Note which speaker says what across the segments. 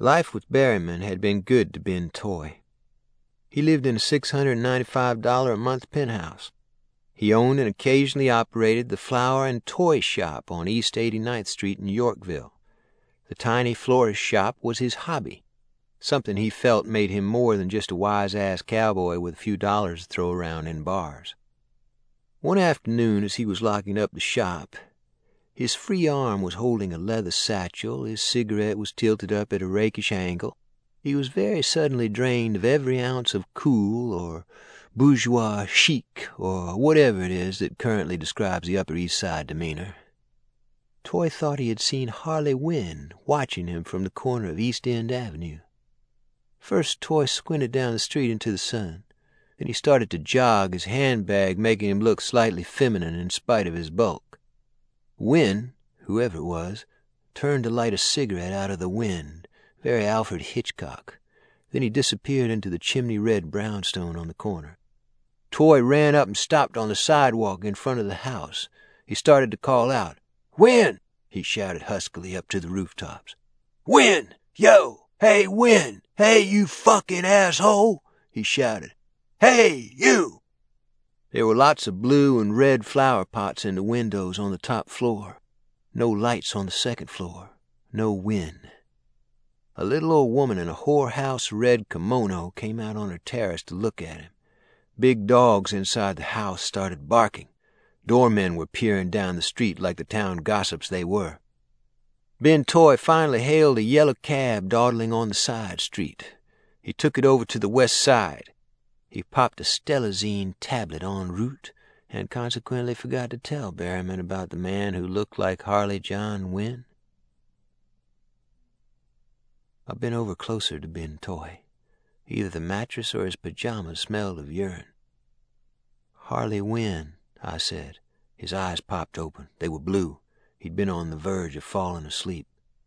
Speaker 1: Life with Berryman had been good to Ben Toy. He lived in a $695 a month penthouse. He owned and occasionally operated the flower and toy shop on East 89th Street in Yorkville. The tiny florist shop was his hobby, something he felt made him more than just a wise-ass cowboy with a few dollars to throw around in bars. One afternoon, as he was locking up the shop, his free arm was holding a leather satchel, his cigarette was tilted up at a rakish angle. He was very suddenly drained of every ounce of cool or bourgeois chic or whatever it is that currently describes the Upper East Side demeanor. Toy thought he had seen Harley Winn watching him from the corner of East End Avenue. First, Toy squinted down the street into the sun. Then he started to jog, his handbag making him look slightly feminine in spite of his bulk. Winn, whoever it was, turned to light a cigarette out of the wind, very Alfred Hitchcock. Then he disappeared into the chimney-red brownstone on the corner. Toy ran up and stopped on the sidewalk in front of the house. He started to call out. "Winn!" he shouted huskily up to the rooftops. "Winn! Yo! Hey, Winn! Hey, you fucking asshole!" he shouted. "Hey, you!" There were lots of blue and red flower pots in the windows on the top floor. No lights on the second floor. No Winn. A little old woman in a whorehouse red kimono came out on her terrace to look at him. Big dogs inside the house started barking. Doormen were peering down the street like the town gossips they were. Ben Toy finally hailed a yellow cab dawdling on the side street. He took it over to the west side. He popped a Stelazine tablet en route and consequently forgot to tell Berryman about the man who looked like Harley John Winn. I bent over closer to Ben Toy. Either the mattress or his pajamas smelled of urine. "Harley Winn," I said. His eyes popped open. They were blue. He'd been on the verge of falling asleep.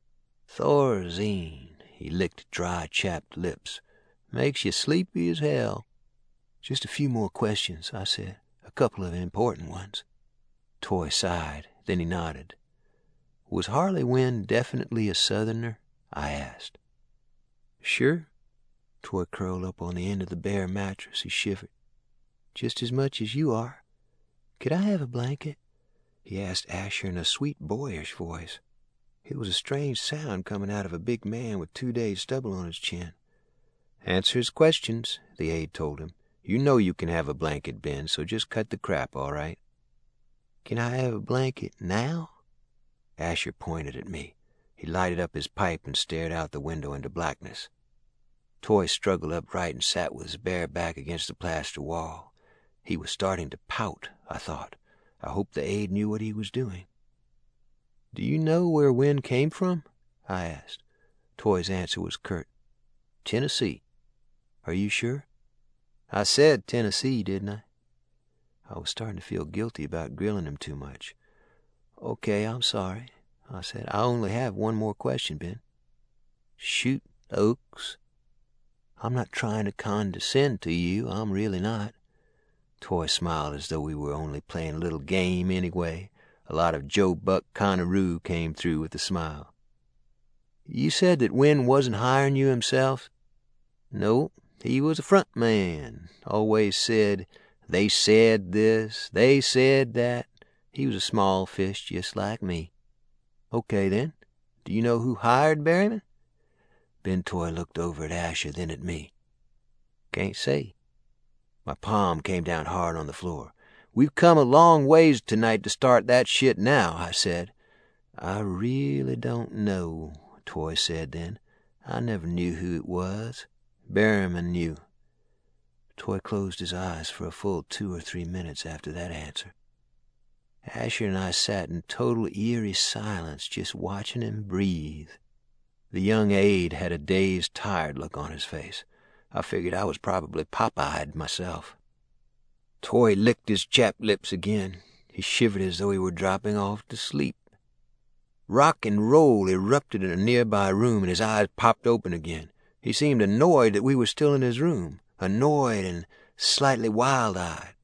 Speaker 1: "Thorazine," he licked dry, chapped lips. "Makes you sleepy as hell." "Just a few more questions," I said. "A couple of important ones." Toy sighed. Then he nodded. "Was Harley Winn definitely a Southerner?" I asked. "Sure." Toy curled up on the end of the bare mattress. He shivered. "Just as much as you are. Could I have a blanket?" he asked Asher in a sweet, boyish voice. It was a strange sound coming out of a big man with 2 days' stubble on his chin. "Answer his questions," the aide told him. "You know you can have a blanket, Ben, so just cut the crap, all right?" "Can I have a blanket now?" Asher pointed at me. He lighted up his pipe and stared out the window into blackness. Toy struggled upright and sat with his bare back against the plaster wall. He was starting to pout, I thought. I hoped the aide knew what he was doing. "Do you know where Winn came from?" I asked. Toy's answer was curt. "Tennessee." "Are you sure?" "I said Tennessee, didn't I?" I was starting to feel guilty about grilling him too much. "Okay, I'm sorry," I said. "I only have one more question, Ben." "Shoot, Oakes." "I'm not trying to condescend to you. I'm really not." Toy smiled as though we were only playing a little game anyway. A lot of Joe Buck Conaroo came through with the smile. "You said that Winn wasn't hiring you himself?" "No, he was a front man. Always said, 'They said this, they said that.' He was a small fish just like me." "Okay, then. Do you know who hired Berryman?" Ben Toy looked over at Asher, then at me. "Can't say." My palm came down hard on the floor. "We've come a long ways tonight to start that shit now," I said. "I really don't know," Toy said then. "I never knew who it was. Berryman knew." Toy closed his eyes for a full 2 or 3 minutes after that answer. Asher and I sat in total eerie silence, just watching him breathe. The young aide had a dazed, tired look on his face. I figured I was probably pop-eyed myself. Toy licked his chapped lips again. He shivered as though he were dropping off to sleep. Rock and roll erupted in a nearby room, and his eyes popped open again. He seemed annoyed that we were still in his room, annoyed and slightly wild-eyed.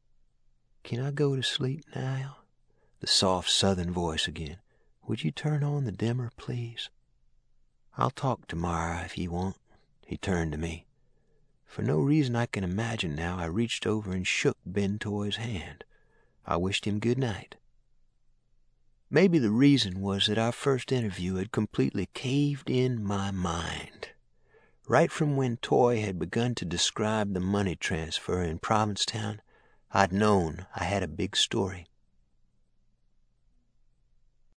Speaker 1: "Can I go to sleep now?" The soft southern voice again. "Would you turn on the dimmer, please?" I'll talk tomorrow if you want." He turned to me. For no reason I can imagine now, I reached over and shook Ben Toy's hand. I wished him good night. Maybe the reason was that our first interview had completely caved in my mind. Right from when Toy had begun to describe the money transfer in Provincetown, I'd known I had a big story.